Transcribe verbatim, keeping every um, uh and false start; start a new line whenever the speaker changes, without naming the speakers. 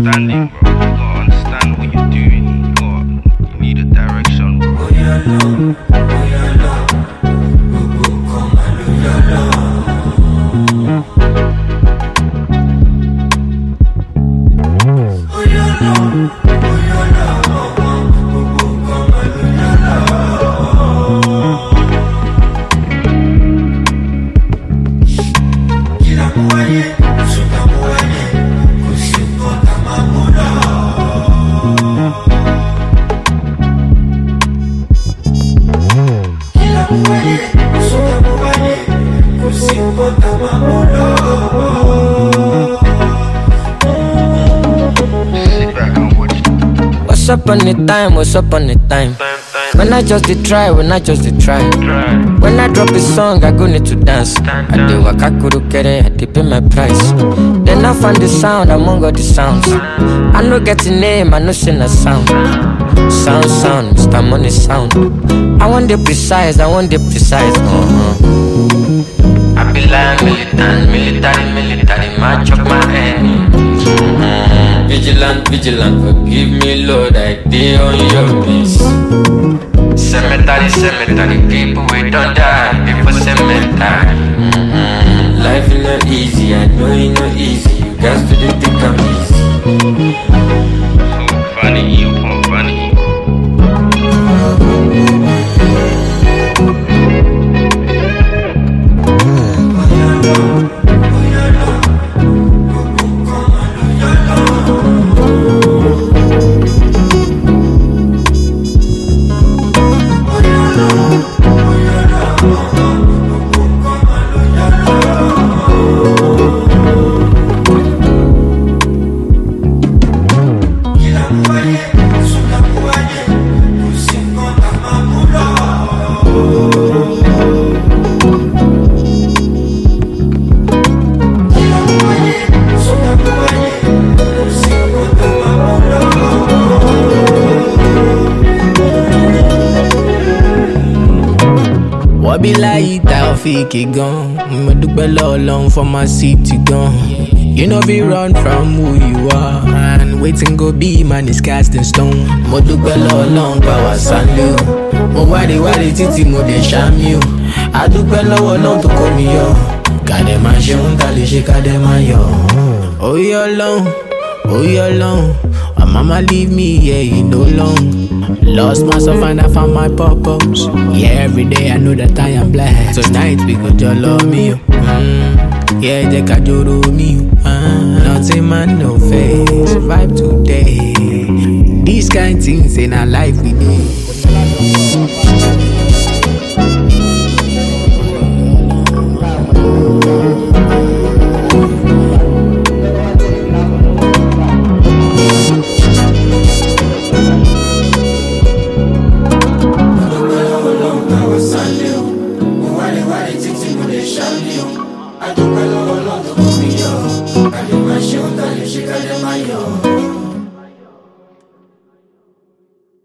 understanding, bro. You gotta understand what you're doing. You got, you need a direction, bro.
Oh yeah, love, oh yeah, love. Go come and do your love. Oh yeah, love, oh yeah, love. Go come and do your love. Kila muaye, suka muaye, kusipota mamula.
Sit back and watch.
What's up on the time? What's up on the time? When I just did try, when I just did try. When I drop a song, I go need to dance. I do waka kuru kere, I dip in my price. Then I find the sound among all the sounds. I no get a name, I no sing a sound. Sound, sound, Mister Money sound. I want the precise, I want the precise. Uh-huh. I be like militant, military, military, match up my head. Mm-hmm. Vigilant, vigilant, forgive me, Lord, I did on your peace. Cemetery, cemetery, people we don't die, people cemetery. Mm-hmm. Life is not easy, I know it's not easy, you guys do the think I'm easy.
So funny, you pump funny.
What be like that fake gone? Me dúpẹ́ lọ́lọ́run for my city gone. You know be run from who you are, and waiting go be man is cast in stone. Mo dúpẹ́ lọ́lọ́run pa wá sálẹ̀ o. Mo wáde wáde títí mo dé ṣámi o. A dúpẹ́ lọ́wọ́ Ọlọ́run tó kó mi yọ. Kàdé máa ṣe ń ta lè ṣe kàdé máa yọ. Oyè Ọlọ́run, oyè Ọlọ́run. My mama leave me, yeah, you know long. Lost myself and I found my purpose. Yeah, every day I know that I am blessed. Tonight we go just love me, mm. Yeah, they can do me, uh. Nothing man, no face. Vibe today. These kind things in our life we need.
I don't